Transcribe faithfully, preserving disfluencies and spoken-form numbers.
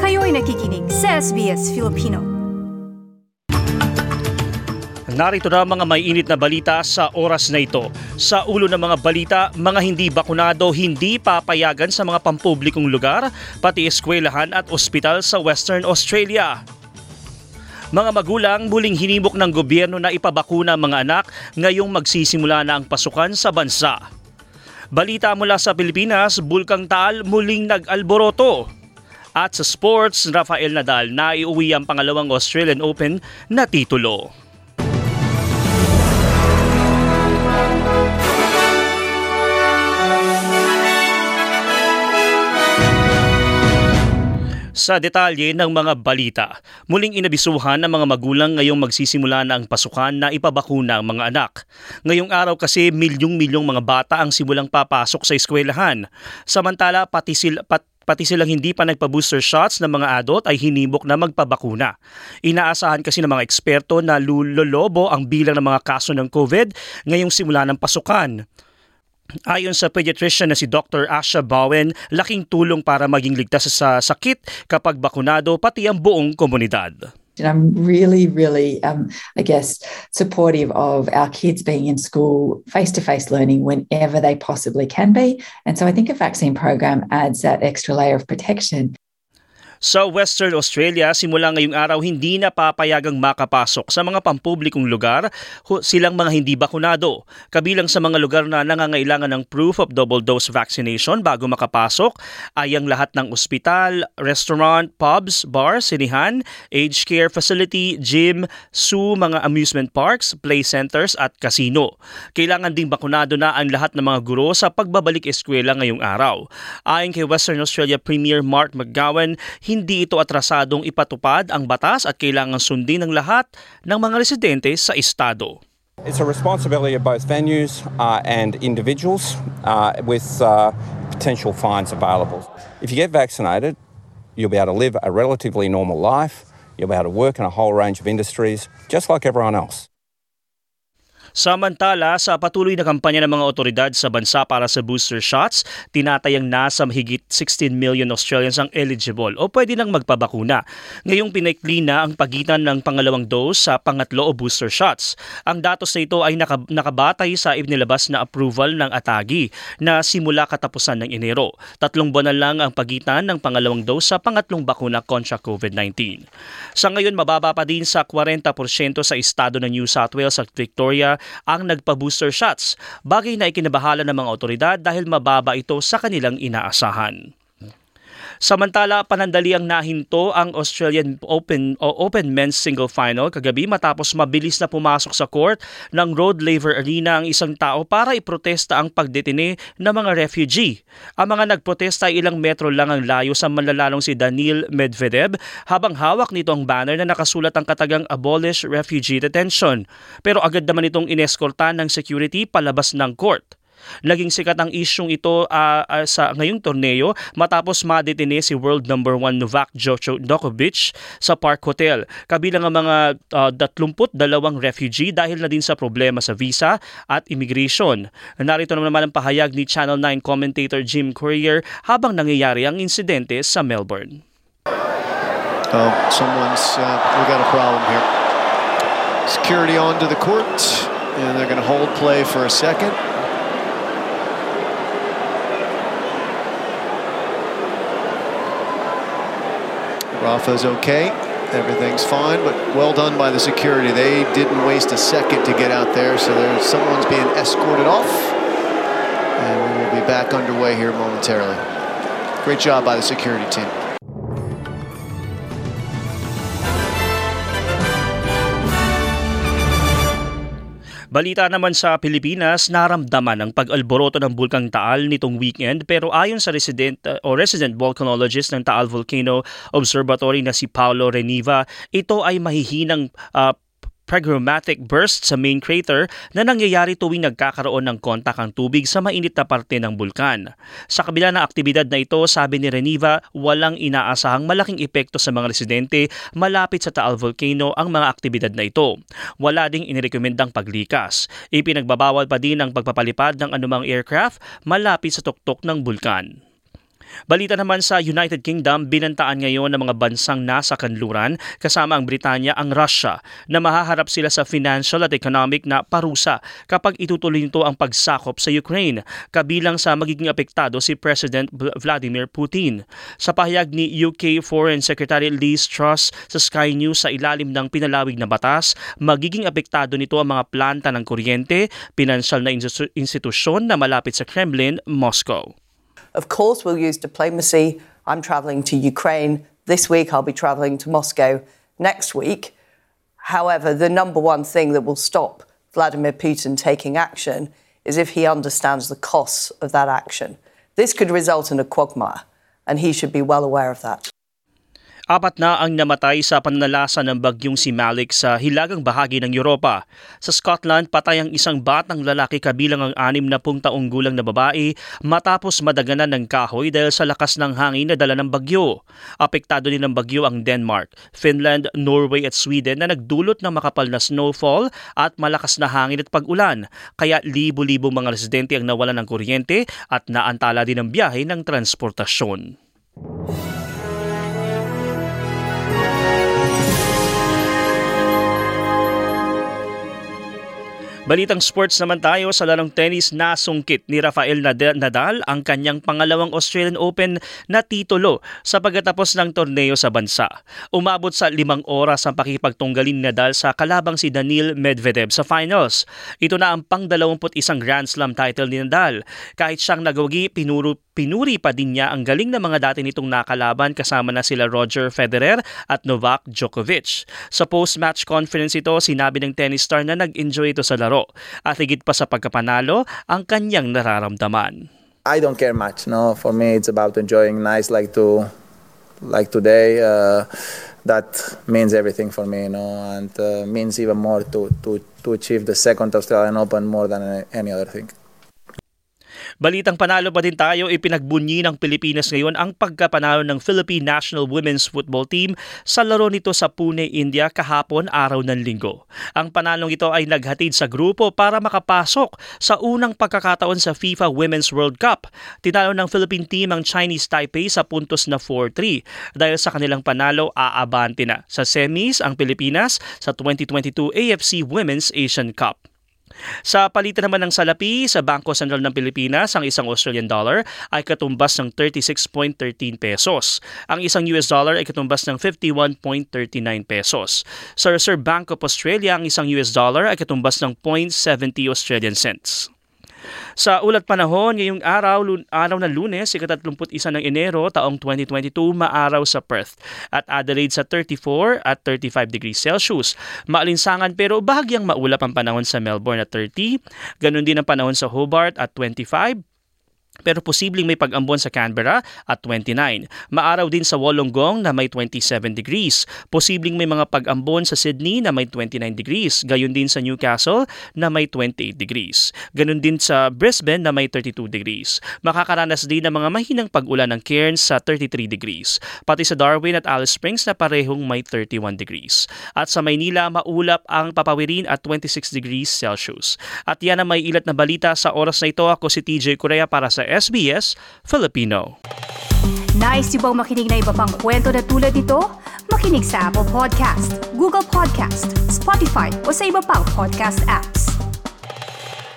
Kayo'y nakikinig sa S B S Filipino. Narito na mga may init na balita sa oras na ito. Sa ulo ng mga balita, mga hindi bakunado hindi papayagan sa mga pampublikong lugar, pati eskwelahan at ospital sa Western Australia. Mga magulang muling hinimok ng gobyerno na ipabakuna ang mga anak ngayong magsisimula na ang pasukan sa bansa. Balita mula sa Pilipinas, Bulkang Taal muling nag-alboroto. At sa sports, Rafael Nadal naiuwi ang pangalawang Australian Open na titulo. Sa detalye ng mga balita, muling inabisuhan ng mga magulang ngayong magsisimula na ang pasukan na ipabakuna ang mga anak. Ngayong araw kasi milyong-milyong mga bata ang simulang papasok sa eskwelahan. Samantala pati sila pat Pati silang hindi pa nagpa-booster shots ng mga adult ay hinimok na magpabakuna. Inaasahan kasi ng mga eksperto na lulolobo ang bilang ng mga kaso ng COVID ngayong simula ng pasukan. Ayon sa pediatrician na si Doctor Asha Bowen, laking tulong para maging ligtas sa sakit kapag bakunado pati ang buong komunidad. And I'm really, really, um, I guess, supportive of our kids being in school, face-to-face learning whenever they possibly can be. And so I think a vaccine program adds that extra layer of protection. Sa Western Australia, simula ngayong araw hindi na papayagang makapasok sa mga pampublikong lugar silang mga hindi bakunado. Kabilang sa mga lugar na nangangailangan ng proof of double dose vaccination bago makapasok ay ang lahat ng ospital, restaurant, pubs, bars, sinihan, aged care facility, gym, zoo, mga amusement parks, play centers at casino. Kailangan ding bakunado na ang lahat ng mga guro sa pagbabalik eskwela ngayong araw. Ayon kay Western Australia Premier Mark McGowan, hindi ito atrasadong ipatupad ang batas at kailangan sundin ng lahat ng mga residente sa estado. It's a responsibility of both venues uh, and individuals uh, with uh, potential fines available. If you get vaccinated, you'll be able to live a relatively normal life. You'll be able to work in a whole range of industries, just like everyone else. Samantala, sa patuloy na kampanya ng mga otoridad sa bansa para sa booster shots, tinatayang nasa mahigit sixteen million Australians ang eligible o pwede nang magpabakuna. Ngayong pinaikli na ang pagitan ng pangalawang dose sa pangatlo o booster shots. Ang datos na ito ay nakabatay sa inilabas na approval ng ATAGI na simula katapusan ng Enero. Tatlong buwan na lang ang pagitan ng pangalawang dose sa pangatlong bakuna kontra COVID nineteen. Sa ngayon, mababa pa din sa forty percent sa estado ng New South Wales at Victoria ang nagpa-booster shots, bagay na ikinabahala ng mga otoridad dahil mababa ito sa kanilang inaasahan. Samantala, panandaliang nahinto ang Australian Open o Open Men's Single Final kagabi matapos mabilis na pumasok sa court ng Rod Laver Arena ang isang tao para iprotesta ang pagdetine ng mga refugee. Ang mga nagprotesta ay ilang metro lang ang layo sa manlalalong si Daniil Medvedev habang hawak nito ang banner na nakasulat ang katagang Abolish Refugee Detention. Pero agad naman itong ineskortan ng security palabas ng court. Naging sikat ang isyong ito uh, uh, sa ngayong torneo matapos madetine si world number one Novak Djokovic sa Park Hotel. Kabilang ang mga uh, dalawampu't-dalawang refugee dahil na din sa problema sa visa at immigration. Narito naman ang pahayag ni Channel nine commentator Jim Courier habang nangyayari ang insidente sa Melbourne. Oh, someone's uh, we got a problem here. Security onto the court and they're going to hold play for a second. Rafa's okay. Everything's fine, but well done by the security. They didn't waste a second to get out there, so there's someone's being escorted off. And we will be back underway here momentarily. Great job by the security team. Balita naman sa Pilipinas, naramdaman ang pag-alboroto ng Bulkang Taal nitong weekend pero ayon sa resident uh, o resident volcanologist ng Taal Volcano Observatory na si Paulo Reniva, ito ay mahihinang uh, pregmatic burst sa main crater na nangyayari tuwing nagkakaroon ng kontak ang tubig sa mainit na parte ng bulkan. Sa kabila ng aktibidad na ito, sabi ni Reniva, walang inaasahang malaking epekto sa mga residente malapit sa Taal Volcano ang mga aktibidad na ito. Wala ding inirekomendang paglikas. Ipinagbabawal pa din ang pagpapalipad ng anumang aircraft malapit sa tuktok ng bulkan. Balita naman sa United Kingdom, binantaan ngayon ng mga bansang nasa kanluran kasama ang Britanya ang Russia na mahaharap sila sa financial at economic na parusa kapag itutuloy nito ang pagsakop sa Ukraine, kabilang sa magiging apektado si President Vladimir Putin. Sa pahayag ni U K Foreign Secretary Liz Truss sa Sky News, sa ilalim ng pinalawig na batas, magiging apektado nito ang mga planta ng kuryente, pinansyal na institusyon na malapit sa Kremlin, Moscow. Of course, we'll use diplomacy. I'm travelling to Ukraine this week. I'll be travelling to Moscow next week. However, the number one thing that will stop Vladimir Putin taking action is if he understands the costs of that action. This could result in a quagmire, and he should be well aware of that. Apat na ang namatay sa pananalasa ng bagyong si Malik sa hilagang bahagi ng Europa. Sa Scotland, patay ang isang batang lalaki kabilang ang anim na pung taong gulang na babae matapos madaganan ng kahoy dahil sa lakas ng hangin na dala ng bagyo. Apektado din ng bagyo ang Denmark, Finland, Norway at Sweden na nagdulot ng makapal na snowfall at malakas na hangin at pag-ulan. Kaya libo-libo mga residente ang nawalan ng kuryente at naantala din ang biyahe ng transportasyon. Balitang sports naman tayo. Sa larong tennis, nasungkit ni Rafael Nadal ang kanyang pangalawang Australian Open na titulo sa pagkatapos ng torneo sa bansa. Umabot sa limang oras ang pakipagtunggalin ni Nadal sa kalabang si Daniil Medvedev sa finals. Ito na ang pang-dalawamput isang Grand Slam title ni Nadal. Kahit siyang nagwagi, pinuro Pinuri pa din niya ang galing ng mga dati nitong nakalaban kasama na sila Roger Federer at Novak Djokovic. Sa post-match conference ito, sinabi ng tennis star na nag-enjoy ito sa laro at higit pa sa pagkapanalo ang kanyang nararamdaman. I don't care much, no. For me, it's about enjoying nice like to like today. Uh, that means everything for me, you know, and uh, means even more to to to achieve the second Australian Open more than any other thing. Balitang panalo pa din tayo, ipinagbunyi ng Pilipinas ngayon ang pagkapanalo ng Philippine National Women's Football Team sa laro nito sa Pune, India kahapon araw ng linggo. Ang panalong ito ay naghatid sa grupo para makapasok sa unang pagkakataon sa FIFA Women's World Cup. Tinalo ng Philippine team ang Chinese Taipei sa puntos na four three. Dahil sa kanilang panalo, aabante na sa semis ang Pilipinas sa twenty twenty-two A F C Women's Asian Cup. Sa palitan naman ng salapi, sa Bangko Sentral ng Pilipinas, ang isang Australian dollar ay katumbas ng thirty-six point one three pesos. Ang isang U S dollar ay katumbas ng fifty-one point three nine pesos. Sa Reserve Bank of Australia, ang isang U S dollar ay katumbas ng zero point seven zero Australian cents. Sa ulat panahon, ngayong araw, araw ng Lunes, ikatatlumput isa ng Enero, taong twenty twenty-two, maaraw sa Perth at Adelaide sa thirty-four at thirty-five degrees Celsius. Maalinsangan pero bahagyang maulap ang panahon sa Melbourne at thirty, ganun din ang panahon sa Hobart at twenty-five, pero posibleng may pag-ambon sa Canberra at twenty-nine. Maaraw din sa Wollongong na may twenty-seven degrees. Posibleng may mga pag-ambon sa Sydney na may twenty-nine degrees. Gayon din sa Newcastle na may twenty-eight degrees. Ganon din sa Brisbane na may thirty-two degrees. Makakaranas din ng mga mahinang pag-ulan ng Cairns sa thirty-three degrees. Pati sa Darwin at Alice Springs na parehong may thirty-one degrees. At sa Maynila, maulap ang papawirin at twenty-six degrees Celsius. At yan ang may ilat na balita sa oras na ito. Ako si T J Correa para sa S B S Filipino. Nice yung bang makinig na iba pang kwento na tulad ito? Makinig sa Apple Podcast, Google Podcast, Spotify o sa iba pang podcast apps.